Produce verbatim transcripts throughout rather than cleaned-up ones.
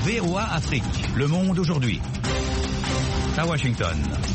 V O A Afrique, le monde aujourd'hui. À Washington.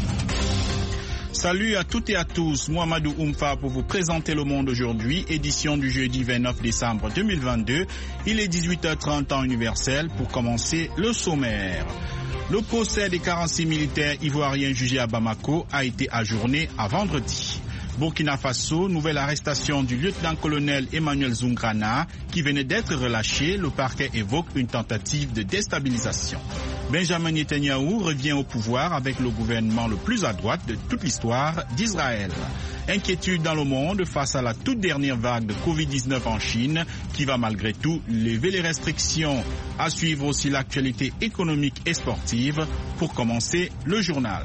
Salut à toutes et à tous, Mohamedou Oumfa pour vous présenter Le Monde aujourd'hui, édition du jeudi vingt-neuf décembre deux mille vingt-deux. Il est dix-huit heures trente temps universel pour commencer le sommaire. Le procès des quarante-six militaires ivoiriens jugés à Bamako a été ajourné à vendredi. Burkina Faso, nouvelle arrestation du lieutenant-colonel Emmanuel Zoungrana qui venait d'être relâché. Le parquet évoque une tentative de déstabilisation. Benjamin Netanyahou revient au pouvoir avec le gouvernement le plus à droite de toute l'histoire d'Israël. Inquiétude dans le monde face à la toute dernière vague de covid dix-neuf en Chine qui va malgré tout lever les restrictions. À suivre aussi l'actualité économique et sportive. Pour commencer, le journal.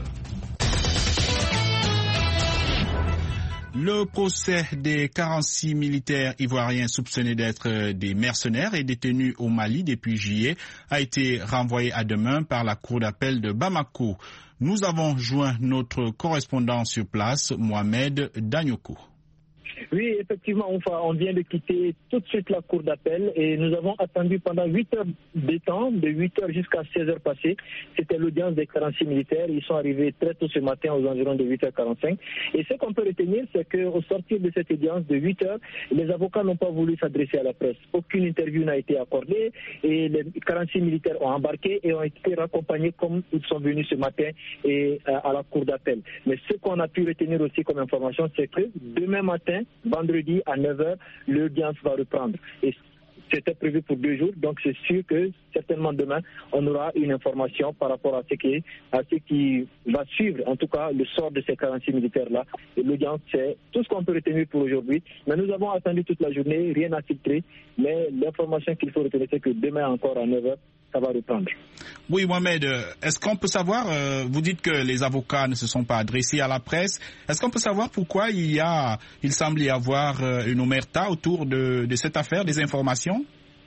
Le procès des quarante-six militaires ivoiriens soupçonnés d'être des mercenaires et détenus au Mali depuis juillet a été renvoyé à demain par la cour d'appel de Bamako. Nous avons joint notre correspondant sur place, Mohamed Danyoko. Oui, effectivement, on vient de quitter tout de suite la cour d'appel et nous avons attendu pendant huit heures de temps, de huit heures jusqu'à seize heures passées. C'était l'audience des quarante-six militaires. Ils sont arrivés très tôt ce matin aux environs de huit heures quarante-cinq. Et ce qu'on peut retenir, c'est qu'au sortir de cette audience de huit heures, les avocats n'ont pas voulu s'adresser à la presse. Aucune interview n'a été accordée et les quarante-six militaires ont embarqué et ont été raccompagnés comme ils sont venus ce matin et à la cour d'appel. Mais ce qu'on a pu retenir aussi comme information, c'est que demain matin, vendredi à neuf heures, l'audience va reprendre. Et c'était prévu pour deux jours, donc c'est sûr que certainement demain, on aura une information par rapport à ce qui, à ce qui va suivre, en tout cas, le sort de ces quarante-six militaires-là. Et l'audience, c'est tout ce qu'on peut retenir pour aujourd'hui. Mais nous avons attendu toute la journée, rien à filtrer, mais l'information qu'il faut retenir, c'est que demain encore à neuf heures, ça va reprendre. Oui, Mohamed, est-ce qu'on peut savoir, euh, vous dites que les avocats ne se sont pas adressés à la presse, est-ce qu'on peut savoir pourquoi il y a, il semble y avoir une omerta autour de, de cette affaire, des informations?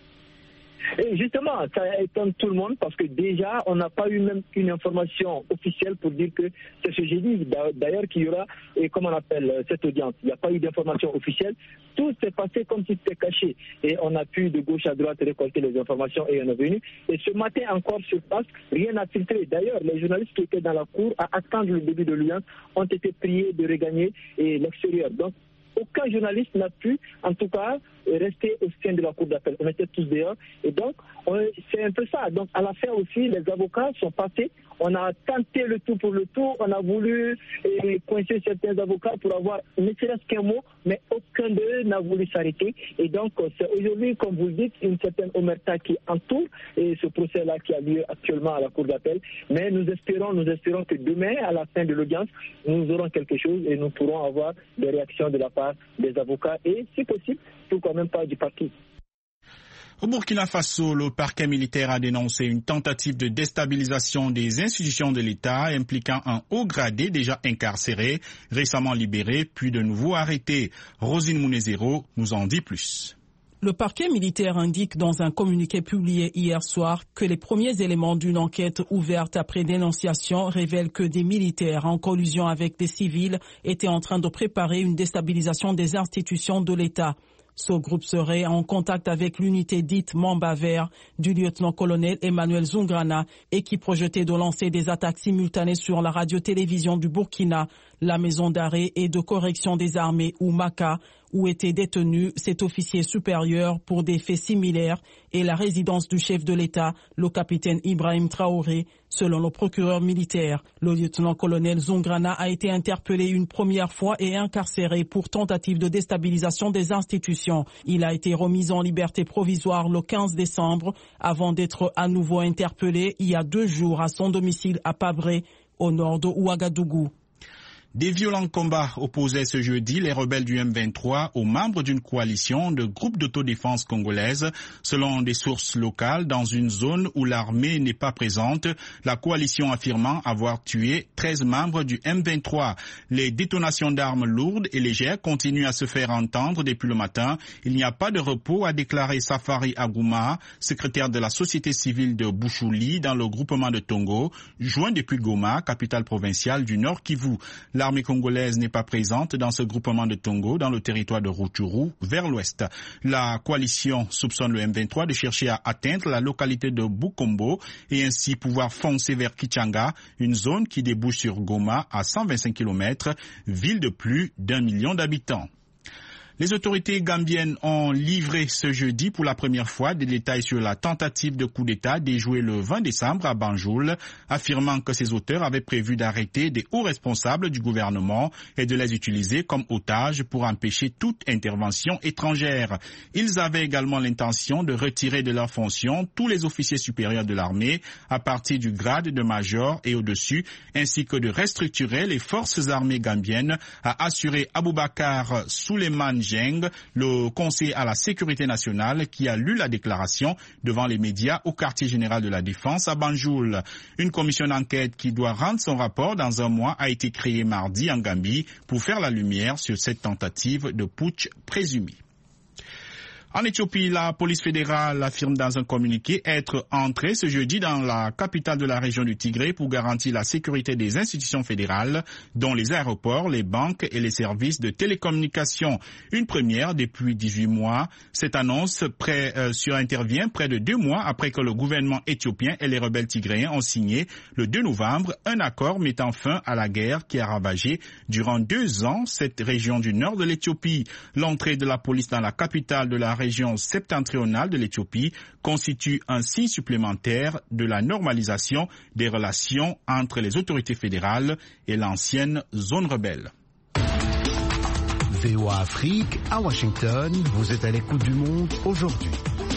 Et justement, ça étonne tout le monde parce que déjà, on n'a pas eu même une information officielle pour dire que c'est ce jeudi, d'ailleurs, qu'il y aura, et comment on appelle cette audience. Il n'y a pas eu d'information officielle. Tout s'est passé comme si c'était caché. Et on a pu de gauche à droite récolter les informations et on est venu. Et ce matin encore sur place, rien n'a filtré. D'ailleurs, les journalistes qui étaient dans la cour à attendre le début de l'audience ont été priés de regagner l'extérieur. Donc, aucun journaliste n'a pu, en tout cas, rester au sein de la cour d'appel. On était tous dehors. Et donc, c'est un peu ça. Donc, à la fin aussi, les avocats sont passés. On a tenté le tout pour le tout. On a voulu eh, coincer certains avocats pour avoir ne serait-ce qu'un mot, mais aucun d'eux n'a voulu s'arrêter. Et donc, c'est aujourd'hui, comme vous le dites, une certaine omerta qui entoure et ce procès-là qui a lieu actuellement à la cour d'appel. Mais nous espérons, nous espérons que demain, à la fin de l'audience, nous aurons quelque chose et nous pourrons avoir des réactions de la part des avocats et, si possible, tout quand même pas du parti. Au Burkina Faso, le parquet militaire a dénoncé une tentative de déstabilisation des institutions de l'État impliquant un haut gradé déjà incarcéré, récemment libéré, puis de nouveau arrêté. Rosine Mounezero nous en dit plus. Le parquet militaire indique dans un communiqué publié hier soir que les premiers éléments d'une enquête ouverte après dénonciation révèlent que des militaires en collusion avec des civils étaient en train de préparer une déstabilisation des institutions de l'État. Ce groupe serait en contact avec l'unité dite Mamba Vert du lieutenant-colonel Emmanuel Zoungrana et qui projetait de lancer des attaques simultanées sur la radio-télévision du Burkina, la maison d'arrêt et de correction des armées ou MACA, où était détenu cet officier supérieur pour des faits similaires et la résidence du chef de l'État, le capitaine Ibrahim Traoré, selon le procureur militaire. Le lieutenant-colonel Zoungrana a été interpellé une première fois et incarcéré pour tentative de déstabilisation des institutions. Il a été remis en liberté provisoire le quinze décembre avant d'être à nouveau interpellé il y a deux jours à son domicile à Pabré, au nord de Ouagadougou. Des violents combats opposaient ce jeudi les rebelles du M vingt-trois aux membres d'une coalition de groupes d'autodéfense congolaises. Selon des sources locales, dans une zone où l'armée n'est pas présente, la coalition affirmant avoir tué treize membres du M vingt-trois. Les détonations d'armes lourdes et légères continuent à se faire entendre depuis le matin. Il n'y a pas de repos, a déclaré Safari Agouma, secrétaire de la société civile de Bouchouli dans le groupement de Tongo, joint depuis Goma, capitale provinciale du Nord Kivu. L'armée congolaise n'est pas présente dans ce groupement de Tongo, dans le territoire de Rutshuru, vers l'ouest. La coalition soupçonne le M vingt-trois de chercher à atteindre la localité de Bukombo et ainsi pouvoir foncer vers Kichanga, une zone qui débouche sur Goma à cent vingt-cinq kilomètres, ville de plus d'un million d'habitants. Les autorités gambiennes ont livré ce jeudi pour la première fois des détails sur la tentative de coup d'État déjouée le vingt décembre à Banjul, affirmant que ses auteurs avaient prévu d'arrêter des hauts responsables du gouvernement et de les utiliser comme otages pour empêcher toute intervention étrangère. Ils avaient également l'intention de retirer de leurs fonctions tous les officiers supérieurs de l'armée à partir du grade de major et au-dessus, ainsi que de restructurer les forces armées gambiennes, a assuré Aboubakar Souleymane le conseiller à la sécurité nationale, qui a lu la déclaration devant les médias au quartier général de la Défense à Banjul. Une commission d'enquête qui doit rendre son rapport dans un mois a été créée mardi en Gambie pour faire la lumière sur cette tentative de putsch présumée. En Éthiopie, la police fédérale affirme dans un communiqué être entrée ce jeudi dans la capitale de la région du Tigré pour garantir la sécurité des institutions fédérales, dont les aéroports, les banques et les services de télécommunication. Une première depuis dix-huit mois. Cette annonce près, euh, survient près de deux mois après que le gouvernement éthiopien et les rebelles tigréens ont signé le deux novembre un accord mettant fin à la guerre qui a ravagé durant deux ans cette région du nord de l'Éthiopie. L'entrée de la police dans la capitale de la région septentrionale de l'Éthiopie constitue un signe supplémentaire de la normalisation des relations entre les autorités fédérales et l'ancienne zone rebelle. V O A Afrique, à Washington, vous êtes à l'écoute du monde aujourd'hui.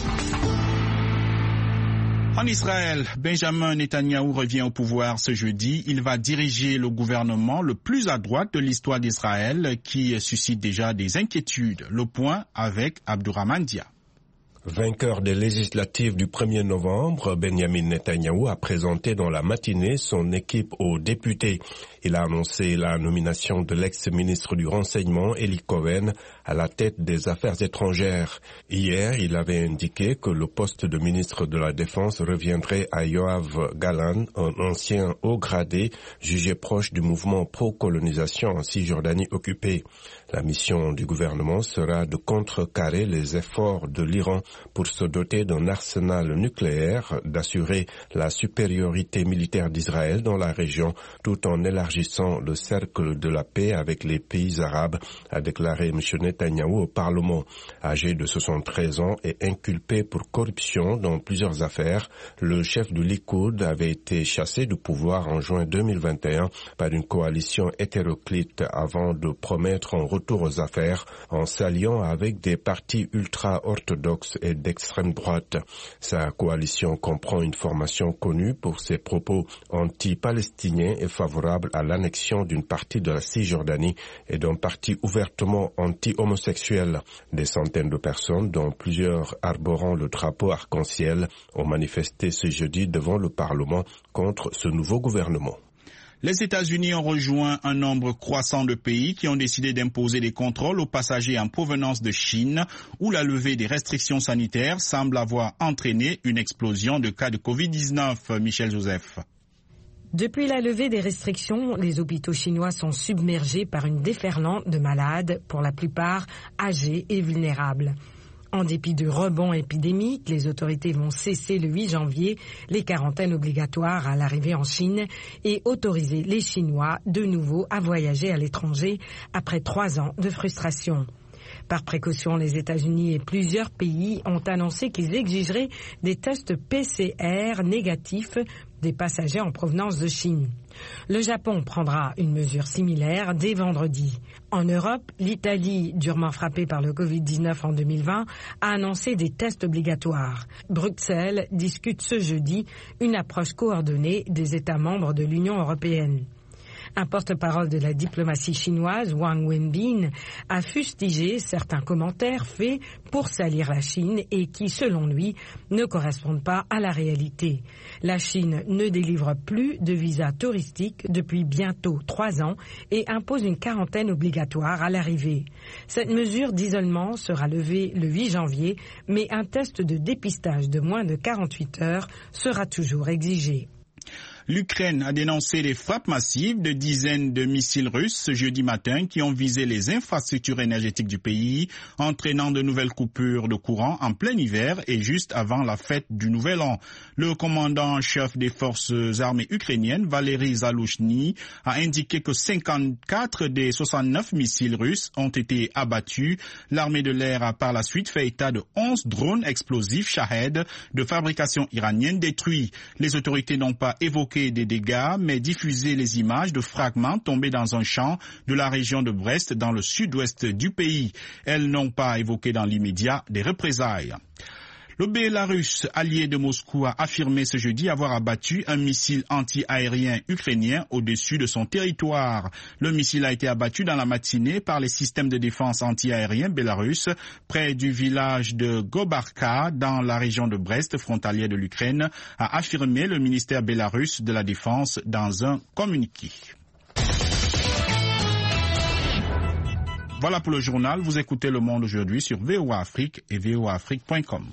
En Israël, Benjamin Netanyahou revient au pouvoir ce jeudi. Il va diriger le gouvernement le plus à droite de l'histoire d'Israël qui suscite déjà des inquiétudes. Le point avec Abdourahmane Dia. Vainqueur des législatives du premier novembre, Benjamin Netanyahou a présenté dans la matinée son équipe aux députés. Il a annoncé la nomination de l'ex-ministre du Renseignement, Eli Cohen, à la tête des Affaires étrangères. Hier, il avait indiqué que le poste de ministre de la Défense reviendrait à Yoav Gallant, un ancien haut gradé jugé proche du mouvement pro-colonisation en Cisjordanie occupée. La mission du gouvernement sera de contrecarrer les efforts de l'Iran pour se doter d'un arsenal nucléaire, d'assurer la supériorité militaire d'Israël dans la région, tout en élargissant le cercle de la paix avec les pays arabes, a déclaré M. Netanyahou au Parlement. Âgé de soixante-treize ans et inculpé pour corruption dans plusieurs affaires, le chef du Likoud avait été chassé du pouvoir en juin deux mille vingt et un par une coalition hétéroclite avant de promettre un retour aux affaires en s'alliant avec des partis ultra-orthodoxes et d'extrême droite. Sa coalition comprend une formation connue pour ses propos anti-palestiniens et favorable à l'annexion d'une partie de la Cisjordanie et d'un parti ouvertement anti-homosexuel. Des centaines de personnes, dont plusieurs arborant le drapeau arc-en-ciel, ont manifesté ce jeudi devant le Parlement contre ce nouveau gouvernement. Les États-Unis ont rejoint un nombre croissant de pays qui ont décidé d'imposer des contrôles aux passagers en provenance de Chine, où la levée des restrictions sanitaires semble avoir entraîné une explosion de cas de covid dix-neuf. Michel Joseph. Depuis la levée des restrictions, les hôpitaux chinois sont submergés par une déferlante de malades, pour la plupart âgés et vulnérables. En dépit du rebond épidémique, les autorités vont cesser le huit janvier les quarantaines obligatoires à l'arrivée en Chine et autoriser les Chinois de nouveau à voyager à l'étranger après trois ans de frustration. Par précaution, les États-Unis et plusieurs pays ont annoncé qu'ils exigeraient des tests P C R négatifs des passagers en provenance de Chine. Le Japon prendra une mesure similaire dès vendredi. En Europe, l'Italie, durement frappée par le covid dix-neuf en deux mille vingt, a annoncé des tests obligatoires. Bruxelles discute ce jeudi une approche coordonnée des États membres de l'Union européenne. Un porte-parole de la diplomatie chinoise, Wang Wenbin, a fustigé certains commentaires faits pour salir la Chine et qui, selon lui, ne correspondent pas à la réalité. La Chine ne délivre plus de visas touristiques depuis bientôt trois ans et impose une quarantaine obligatoire à l'arrivée. Cette mesure d'isolement sera levée le huit janvier, mais un test de dépistage de moins de quarante-huit heures sera toujours exigé. L'Ukraine a dénoncé les frappes massives de dizaines de missiles russes ce jeudi matin qui ont visé les infrastructures énergétiques du pays, entraînant de nouvelles coupures de courant en plein hiver et juste avant la fête du Nouvel An. Le commandant en chef des forces armées ukrainiennes, Valery Zaluzhny, a indiqué que cinquante-quatre des soixante-neuf missiles russes ont été abattus. L'armée de l'air a par la suite fait état de onze drones explosifs Shahed de fabrication iranienne détruits. Les autorités n'ont pas évoqué des dégâts, mais diffuser les images de fragments tombés dans un champ de la région de Brest dans le sud-ouest du pays. Elles n'ont pas évoqué dans l'immédiat des représailles. Le Bélarus, allié de Moscou, a affirmé ce jeudi avoir abattu un missile anti-aérien ukrainien au-dessus de son territoire. Le missile a été abattu dans la matinée par les systèmes de défense anti-aérien bélarusses près du village de Gobarka dans la région de Brest, frontalière de l'Ukraine, a affirmé le ministère bélarusse de la Défense dans un communiqué. Voilà pour le journal. Vous écoutez Le Monde aujourd'hui sur V O A Afrique et V O A Afrique point com.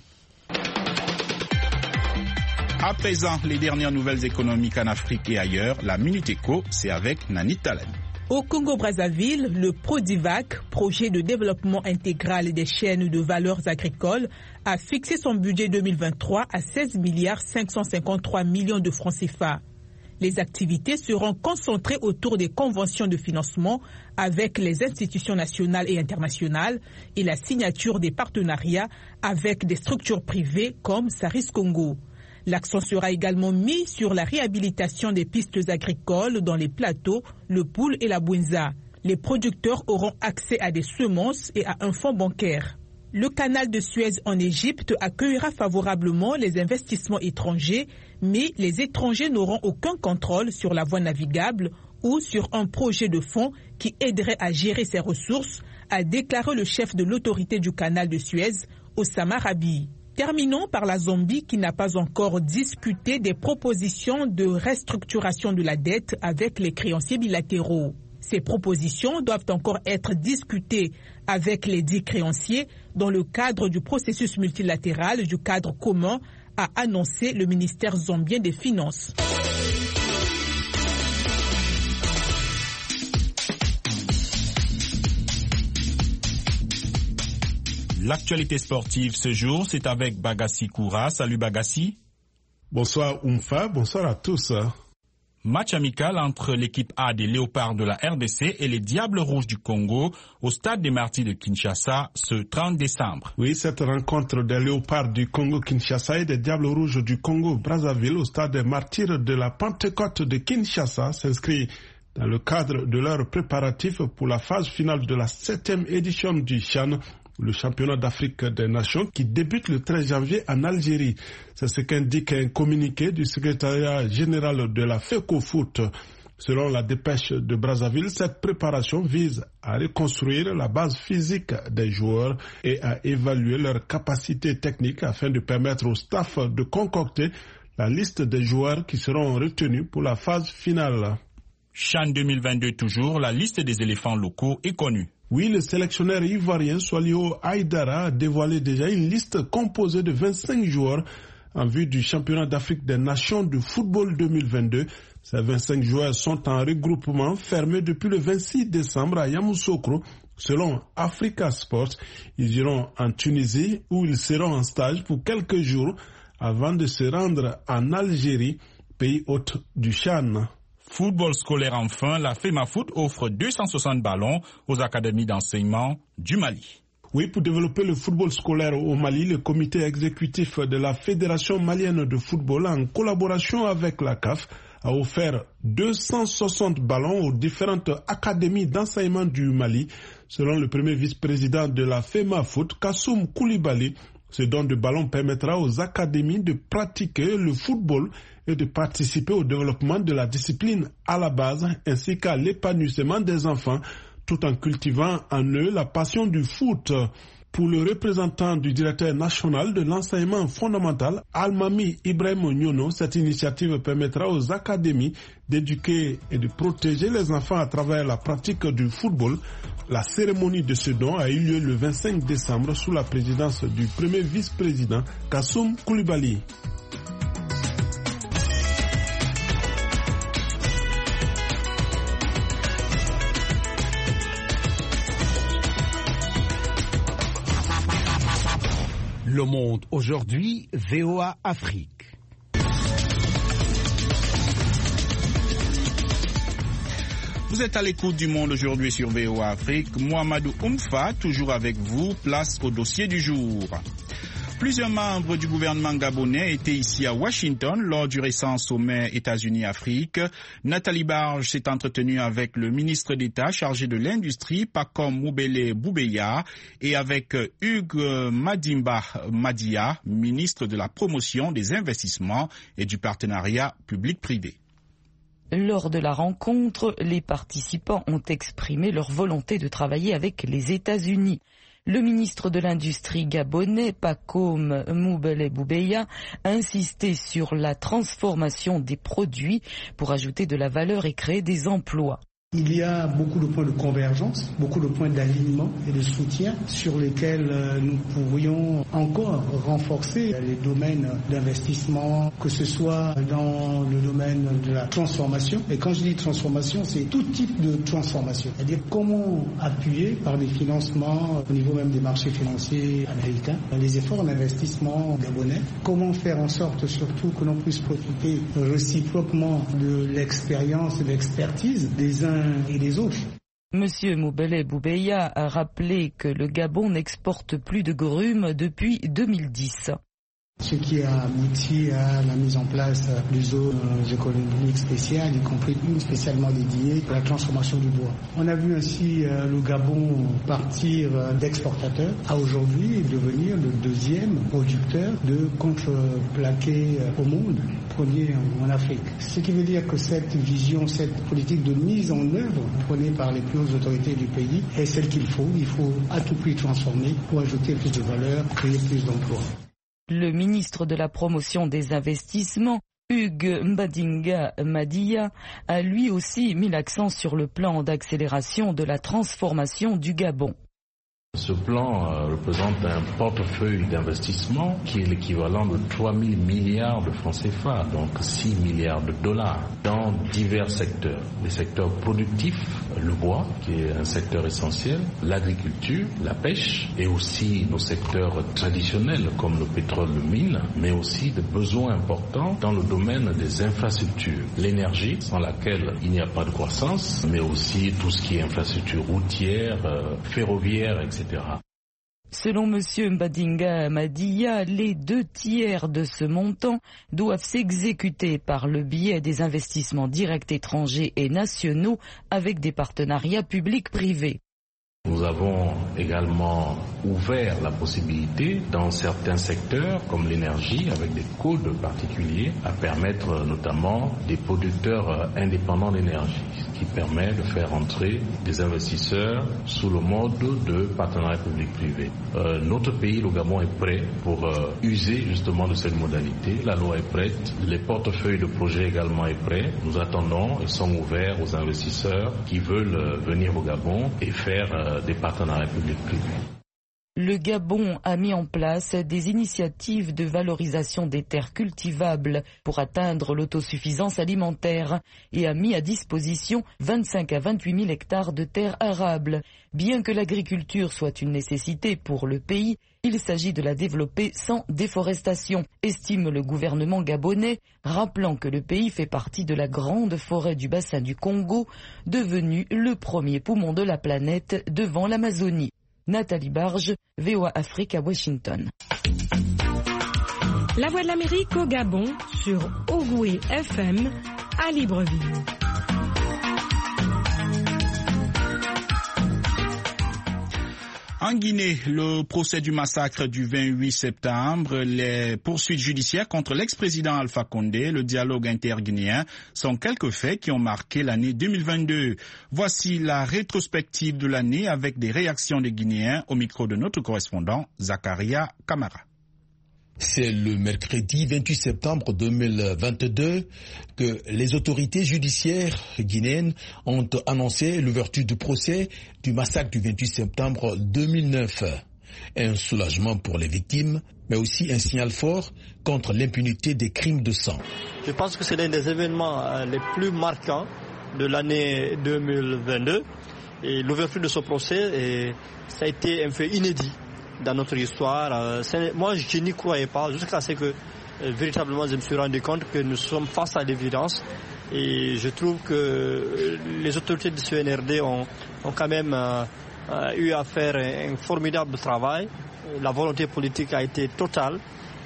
À présent, les dernières nouvelles économiques en Afrique et ailleurs, la Minute Éco, c'est avec Nani Talen. Au Congo-Brazzaville, le PRODIVAC, projet de développement intégral des chaînes de valeurs agricoles, a fixé son budget deux mille vingt-trois à seize milliards cinq cent cinquante-trois millions de francs C F A. Les activités seront concentrées autour des conventions de financement avec les institutions nationales et internationales et la signature des partenariats avec des structures privées comme Saris Congo. L'accent sera également mis sur la réhabilitation des pistes agricoles dans les plateaux, le Poul et la Bouenza. Les producteurs auront accès à des semences et à un fonds bancaire. Le canal de Suez en Égypte accueillera favorablement les investissements étrangers, mais les étrangers n'auront aucun contrôle sur la voie navigable ou sur un projet de fonds qui aiderait à gérer ses ressources, a déclaré le chef de l'autorité du canal de Suez, Osama Rabi. Terminons par la Zambie qui n'a pas encore discuté des propositions de restructuration de la dette avec les créanciers bilatéraux. Ces propositions doivent encore être discutées avec les dix créanciers dans le cadre du processus multilatéral du cadre commun, a annoncé le ministère zambien des Finances. L'actualité sportive ce jour, c'est avec Bagassi Koura. Salut Bagassi. Bonsoir Oumfa, bonsoir à tous. Match amical entre l'équipe A des Léopards de la R D C et les Diables Rouges du Congo au stade des Martyrs de Kinshasa ce trente décembre. Oui, cette rencontre des Léopards du Congo-Kinshasa et des Diables Rouges du Congo-Brazzaville au stade des Martyrs de la Pentecôte de Kinshasa s'inscrit dans le cadre de leurs préparatifs pour la phase finale de la septième édition du CHAN, le championnat d'Afrique des Nations qui débute le treize janvier en Algérie. C'est ce qu'indique un communiqué du secrétariat général de la FECOFOOT. Selon la dépêche de Brazzaville, cette préparation vise à reconstruire la base physique des joueurs et à évaluer leurs capacités techniques afin de permettre au staff de concocter la liste des joueurs qui seront retenus pour la phase finale. CHAN deux mille vingt-deux toujours, la liste des éléphants locaux est connue. Oui, le sélectionneur ivoirien Swalio Haïdara a dévoilé déjà une liste composée de vingt-cinq joueurs en vue du championnat d'Afrique des Nations de football deux mille vingt-deux. Ces vingt-cinq joueurs sont en regroupement fermé depuis le vingt-six décembre à Yamoussoukro. Selon Africa Sport, ils iront en Tunisie où ils seront en stage pour quelques jours avant de se rendre en Algérie, pays hôte du CHAN. Football scolaire enfin, la FEMAFOOT offre deux cent soixante ballons aux académies d'enseignement du Mali. Oui, pour développer le football scolaire au Mali, le comité exécutif de la Fédération malienne de football, en collaboration avec la C A F, a offert deux cent soixante ballons aux différentes académies d'enseignement du Mali. Selon le premier vice-président de la FEMAFOOT, Kassoum Koulibaly, ce don de ballons permettra aux académies de pratiquer le football et de participer au développement de la discipline à la base ainsi qu'à l'épanouissement des enfants tout en cultivant en eux la passion du foot. Pour le représentant du directeur national de l'enseignement fondamental, Almami Ibrahim Nyono, cette initiative permettra aux académies d'éduquer et de protéger les enfants à travers la pratique du football. La cérémonie de ce don a eu lieu le vingt-cinq décembre sous la présidence du premier vice-président Kassoum Koulibaly. Le Monde aujourd'hui, V O A Afrique. Vous êtes à l'écoute du Monde aujourd'hui sur V O A Afrique. Mohamedou Oumfa, toujours avec vous, place au dossier du jour. Plusieurs membres du gouvernement gabonais étaient ici à Washington lors du récent sommet États-Unis-Afrique. Nathalie Barge s'est entretenue avec le ministre d'État chargé de l'industrie, Pacome Moubele Boubeya, et avec Hugues Madimba Madia, ministre de la promotion des investissements et du partenariat public-privé. Lors de la rencontre, les participants ont exprimé leur volonté de travailler avec les États-Unis. Le ministre de l'Industrie gabonais, Pacome Moubele Boubeya, a insisté sur la transformation des produits pour ajouter de la valeur et créer des emplois. Il y a beaucoup de points de convergence, beaucoup de points d'alignement et de soutien sur lesquels nous pourrions encore renforcer les domaines d'investissement, que ce soit dans le domaine de la transformation. Et quand je dis transformation, c'est tout type de transformation. C'est-à-dire comment appuyer par des financements au niveau même des marchés financiers américains les efforts d'investissement gabonais. Comment faire en sorte surtout que l'on puisse profiter réciproquement de l'expérience et de l'expertise des uns et des autres. Monsieur Moubele Boubeya a rappelé que le Gabon n'exporte plus de grumes depuis deux mille dix. Ce qui a abouti à la mise en place de zones économiques spéciales, y compris une spécialement dédiée à la transformation du bois. On a vu ainsi le Gabon partir d'exportateur à aujourd'hui devenir le deuxième producteur de contreplaqué au monde, premier en Afrique. Ce qui veut dire que cette vision, cette politique de mise en œuvre prônée par les plus hautes autorités du pays est celle qu'il faut. Il faut à tout prix transformer pour ajouter plus de valeur, créer plus d'emplois. Le ministre de la promotion des investissements, Hugues Mbadinga Madia, a lui aussi mis l'accent sur le plan d'accélération de la transformation du Gabon. Ce plan euh, représente un portefeuille d'investissement qui est l'équivalent de trois mille milliards de francs C F A, donc six milliards de dollars, dans divers secteurs. Les secteurs productifs, le bois, qui est un secteur essentiel, l'agriculture, la pêche, et aussi nos secteurs traditionnels comme le pétrole, le mine, mais aussi des besoins importants dans le domaine des infrastructures. L'énergie, sans laquelle il n'y a pas de croissance, mais aussi tout ce qui est infrastructure routière, euh, ferroviaire, et cetera. Selon M. Mbadinga Madia, les deux tiers de ce montant doivent s'exécuter par le biais des investissements directs étrangers et nationaux avec des partenariats publics-privés. Nous avons également ouvert la possibilité dans certains secteurs comme l'énergie avec des codes particuliers à permettre notamment des producteurs indépendants d'énergie, ce qui permet de faire entrer des investisseurs sous le mode de partenariat public-privé. Euh, notre pays, le Gabon, est prêt pour euh, user justement de cette modalité. La loi est prête, les portefeuilles de projets également est prêt. Nous attendons et sommes ouverts aux investisseurs qui veulent euh, venir au Gabon et faire euh, des partenariats publics-privés. Le Gabon a mis en place des initiatives de valorisation des terres cultivables pour atteindre l'autosuffisance alimentaire et a mis à disposition vingt-cinq à vingt-huit mille hectares de terres arables. Bien que l'agriculture soit une nécessité pour le pays, il s'agit de la développer sans déforestation, estime le gouvernement gabonais, rappelant que le pays fait partie de la grande forêt du bassin du Congo, devenue le premier poumon de la planète devant l'Amazonie. Nathalie Barge, V O A Afrique à Washington. La Voix de l'Amérique au Gabon sur Ogoué F M à Libreville. En Guinée, le procès du massacre du vingt-huit septembre, les poursuites judiciaires contre l'ex-président Alpha Condé, le dialogue interguinéen sont quelques faits qui ont marqué l'année deux mille vingt-deux. Voici la rétrospective de l'année avec des réactions des Guinéens au micro de notre correspondant Zakaria Kamara. C'est le mercredi vingt-huit septembre deux mille vingt-deux que les autorités judiciaires guinéennes ont annoncé l'ouverture du procès du massacre du vingt-huit septembre deux mille neuf. Un soulagement pour les victimes, mais aussi un signal fort contre l'impunité des crimes de sang. Je pense que c'est l'un des événements les plus marquants de l'année deux mille vingt-deux. Et l'ouverture de ce procès, et ça a été un fait inédit dans notre histoire. Euh, moi, je n'y croyais pas jusqu'à ce que euh, véritablement je me suis rendu compte que nous sommes face à l'évidence. Et je trouve que les autorités du C N R D ont, ont quand même euh, euh, eu à faire un, un formidable travail. La volonté politique a été totale.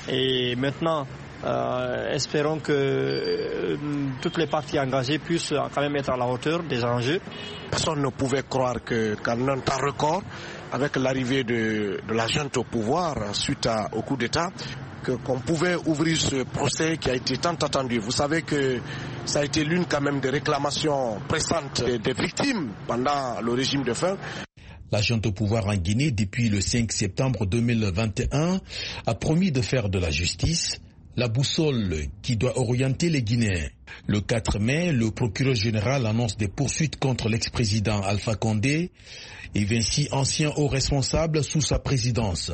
Et maintenant, euh, espérons que euh, toutes les parties engagées puissent quand même être à la hauteur des enjeux. Personne ne pouvait croire que, qu'en un temps record, avec l'arrivée de, de la junte au pouvoir suite à, au coup d'État, que, qu'on pouvait ouvrir ce procès qui a été tant attendu. Vous savez que ça a été l'une quand même des réclamations pressantes des, des victimes pendant le régime de faim. La junte au pouvoir en Guinée, depuis le cinq septembre deux mille vingt et un, a promis de faire de la justice la boussole qui doit orienter les Guinéens. Le quatre mai, le procureur général annonce des poursuites contre l'ex-président Alpha Condé et Vinci, ancien haut responsable sous sa présidence.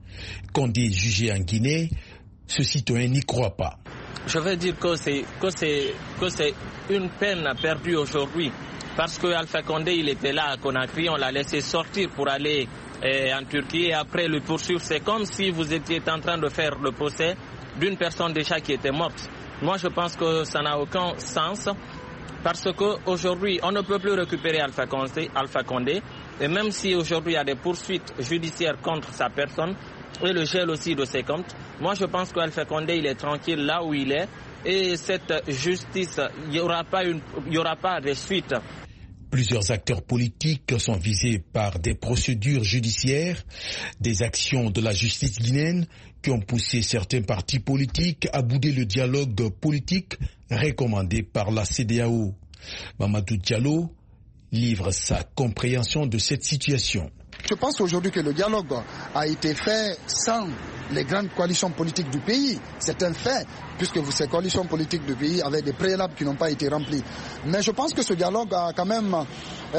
Condé jugé en Guinée, ce citoyen n'y croit pas. Je veux dire que c'est, que c'est, que c'est une peine perdue aujourd'hui. Parce que Alpha Condé, il était là à Conakry, on l'a laissé sortir pour aller eh, en Turquie et après le poursuivre. C'est comme si vous étiez en train de faire le procès d'une personne déjà qui était morte. Moi, je pense que ça n'a aucun sens parce qu'aujourd'hui, on ne peut plus récupérer Alpha Condé, Alpha Condé. Et même si aujourd'hui, il y a des poursuites judiciaires contre sa personne et le gel aussi de ses comptes, moi, je pense qu'Alpha Condé, il est tranquille là où il est. Et cette justice, il n'y aura pas une, il y aura pas de suite. Plusieurs acteurs politiques sont visés par des procédures judiciaires, des actions de la justice guinéenne qui ont poussé certains partis politiques à bouder le dialogue politique recommandé par la C E D E A O. Mamadou Diallo livre sa compréhension de cette situation. Je pense aujourd'hui que le dialogue a été fait sans les grandes coalitions politiques du pays. C'est un fait, puisque ces coalitions politiques du pays avaient des préalables qui n'ont pas été remplis. Mais je pense que ce dialogue a quand même, euh,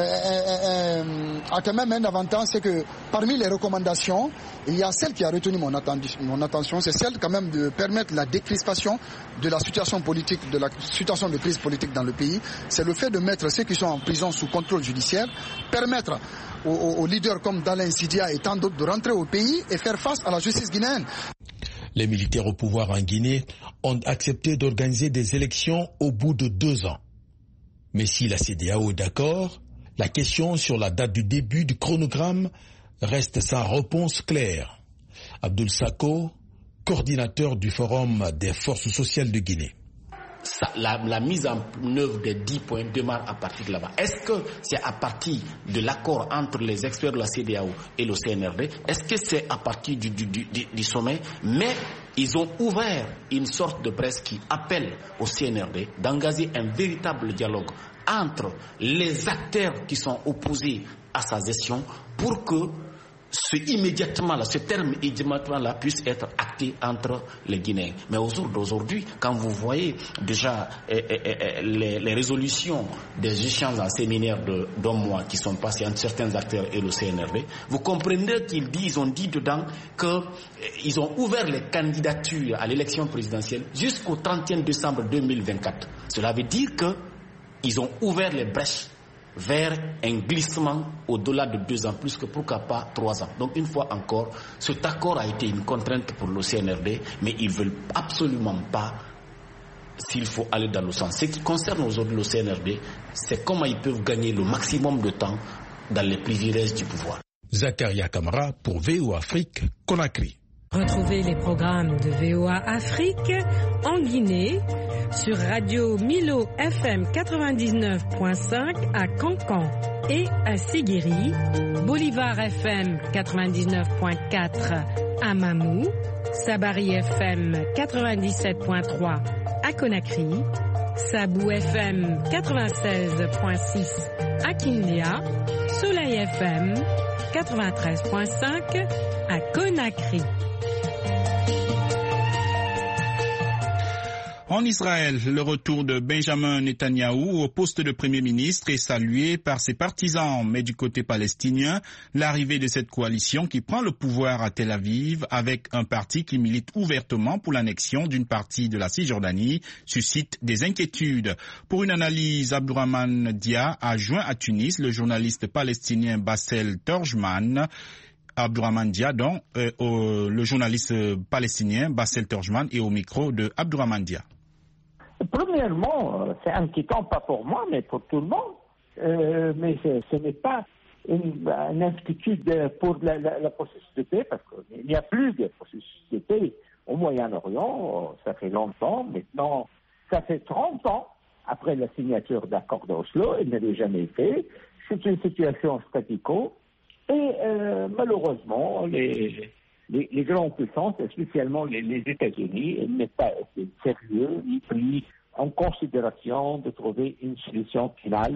euh, a quand même un avantage, c'est que parmi les recommandations, il y a celle qui a retenu mon, atten- mon attention, c'est celle quand même de permettre la décrispation de la situation politique, de la situation de crise politique dans le pays. C'est le fait de mettre ceux qui sont en prison sous contrôle judiciaire, permettre aux, aux leaders comme Dalein Sidia et tant d'autres de rentrer au pays et faire face à la justice guinéenne. Les militaires au pouvoir en Guinée ont accepté d'organiser des élections au bout de deux ans. Mais si la C E D E A O est d'accord, la question sur la date du début du chronogramme reste sans réponse claire. Abdoul Sako, coordinateur du Forum des forces sociales de Guinée. Ça, la, la mise en œuvre des dix points démarre à partir de là-bas. Est-ce que c'est à partir de l'accord entre les experts de la C E D E A O et le C N R D? Est-ce que c'est à partir du, du, du, du sommet? Mais ils ont ouvert une sorte de presse qui appelle au C N R D d'engager un véritable dialogue entre les acteurs qui sont opposés à sa gestion pour que ce immédiatement là, ce terme immédiatement là puisse être acté entre les Guinéens. Mais au jour d'aujourd'hui, quand vous voyez déjà eh, eh, eh, les, les résolutions des échanges en séminaire de, d'un mois qui sont passés entre certains acteurs et le C N R D, vous comprenez qu'ils disent, ils ont dit dedans qu'ils eh, ont ouvert les candidatures à l'élection présidentielle jusqu'au trente et un décembre deux mille vingt-quatre. Cela veut dire qu'ils ont ouvert les brèches vers un glissement au-delà de deux ans, plus que pourquoi pas trois ans. Donc une fois encore, cet accord a été une contrainte pour le C N R D, mais ils ne veulent absolument pas s'il faut aller dans le sens. Ce qui concerne aujourd'hui le C N R D, c'est comment ils peuvent gagner le maximum de temps dans les privilèges du pouvoir. Zakaria Kamara pour V O A Afrique, Conakry. Retrouvez les programmes de V O A Afrique en Guinée sur Radio Milo F M quatre-vingt-dix-neuf virgule cinq à Cancan et à Siguiri, Bolivar F M quatre-vingt-dix-neuf virgule quatre à Mamou, Sabari F M quatre-vingt-dix-sept virgule trois à Conakry, Sabou F M quatre-vingt-seize virgule six à Kindia, Soleil F M quatre-vingt-treize virgule cinq à Conakry. En Israël, le retour de Benjamin Netanyahou au poste de Premier ministre est salué par ses partisans. Mais du côté palestinien, l'arrivée de cette coalition qui prend le pouvoir à Tel Aviv avec un parti qui milite ouvertement pour l'annexion d'une partie de la Cisjordanie suscite des inquiétudes. Pour une analyse, Abdourahmane Dia a joint à Tunis le journaliste palestinien Bassel Torjman. Abdourahmane Dia, dont euh, au, le journaliste palestinien Bassel Torjman est au micro de Abdourahmane Dia. Premièrement, c'est inquiétant, pas pour moi, mais pour tout le monde. Euh, mais ce, ce n'est pas une, une inquiétude pour la, la, la processus de paix, parce qu'il n'y a plus de processus de paix au Moyen-Orient. Ça fait longtemps. Maintenant, ça fait trente ans après la signature d'accords d'Oslo. Il n'avait jamais fait. C'est une situation statico. Et euh, malheureusement, les, les, les grandes puissances, spécialement les, les États-Unis, n'ont pas été sérieux ni pris en considération de trouver une solution finale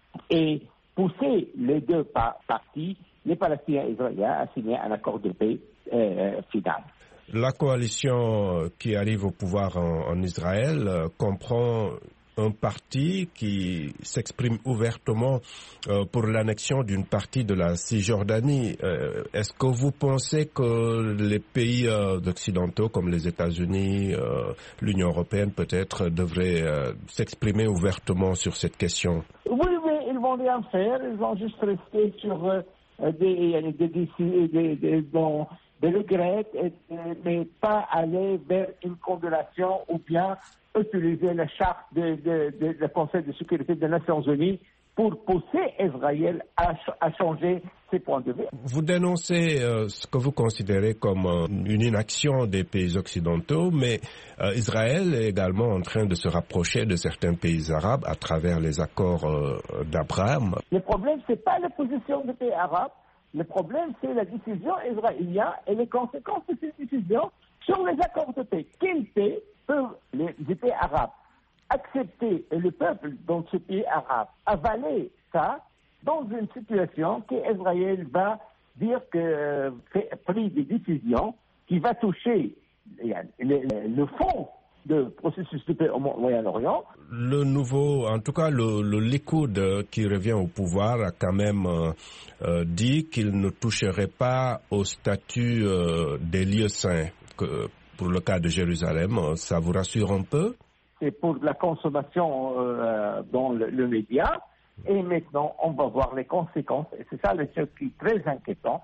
et pousser les deux pa- parties, les Palestiniens et les Israéliens, à signer un accord de paix euh, final. La coalition qui arrive au pouvoir en, en Israël euh, comprend un parti qui s'exprime ouvertement euh, pour l'annexion d'une partie de la Cisjordanie. Euh, est-ce que vous pensez que les pays euh, occidentaux comme les États-Unis, euh, l'Union européenne peut-être, devraient euh, s'exprimer ouvertement sur cette question? Oui, oui, ils vont rien faire. Ils vont juste rester sur euh, des, des, des, des, des, des, bon, des regrets, et, mais pas aller vers une condamnation ou bien utiliser la charte du de, de, de Conseil de sécurité des Nations Unies pour pousser Israël à, à changer ses points de vue. Vous dénoncez euh, ce que vous considérez comme euh, une inaction des pays occidentaux, mais euh, Israël est également en train de se rapprocher de certains pays arabes à travers les accords euh, d'Abraham. Le problème, ce n'est pas la position des pays arabes, le problème, c'est la décision israélienne et les conséquences de cette décision sur les accords de paix. Quel pays peuvent les, les pays arabes accepter, et le peuple dans ce pays arabe avaler ça dans une situation qu'Israël va dire que euh, fait pris des décisions qui va toucher le, le, le fond de processus de paix au Moyen-Orient. Le nouveau, en tout cas le, le Likoud qui revient au pouvoir a quand même euh, euh, dit qu'il ne toucherait pas au statut euh, des lieux saints que, pour le cas de Jérusalem. Ça vous rassure un peu? C'est pour la consommation euh, dans le, le média. Et maintenant, on va voir les conséquences. Et c'est ça le truc qui est très inquiétant.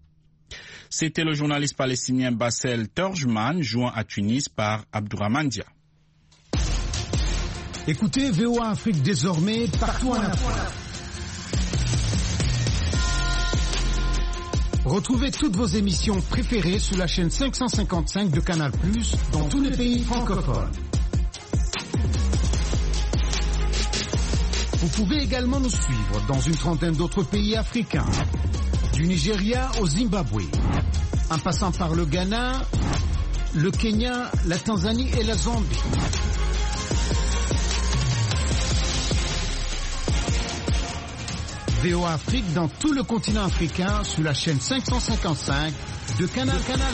C'était le journaliste palestinien Bassel Torjman, joint à Tunis par Abdourahmane Dia. Écoutez V O A Afrique désormais partout en Afrique. Retrouvez toutes vos émissions préférées sur la chaîne cinq cent cinquante-cinq de Canal plus, dans tous les pays francophones. Vous pouvez également nous suivre dans une trentaine d'autres pays africains, du Nigeria au Zimbabwe, en passant par le Ghana, le Kenya, la Tanzanie et la Zambie. V O A Afrique dans tout le continent africain sur la chaîne cinq cent cinquante-cinq de Canal Canal.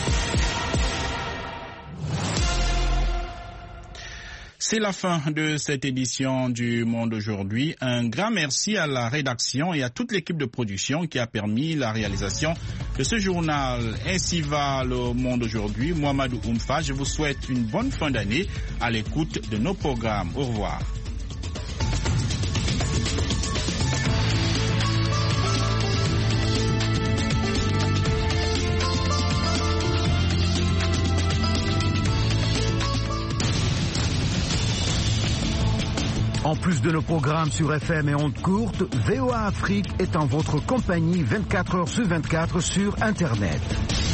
C'est la fin de cette édition du Monde aujourd'hui. Un grand merci à la rédaction et à toute l'équipe de production qui a permis la réalisation de ce journal. Ainsi va le Monde aujourd'hui. Mohamedou Oumfa, je vous souhaite une bonne fin d'année à l'écoute de nos programmes. Au revoir. En plus de nos programmes sur F M et ondes courtes, V O A Afrique est en votre compagnie vingt-quatre heures sur vingt-quatre sur Internet.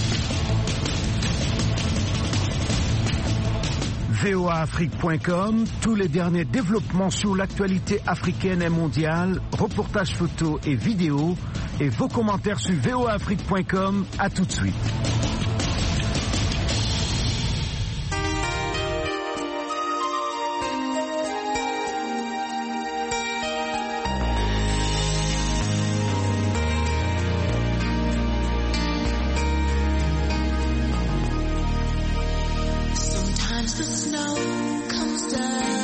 V O A Afrique point com, tous les derniers développements sur l'actualité africaine et mondiale, reportages photos et vidéos, et vos commentaires sur V O A Afrique point com. À tout de suite. The snow comes down.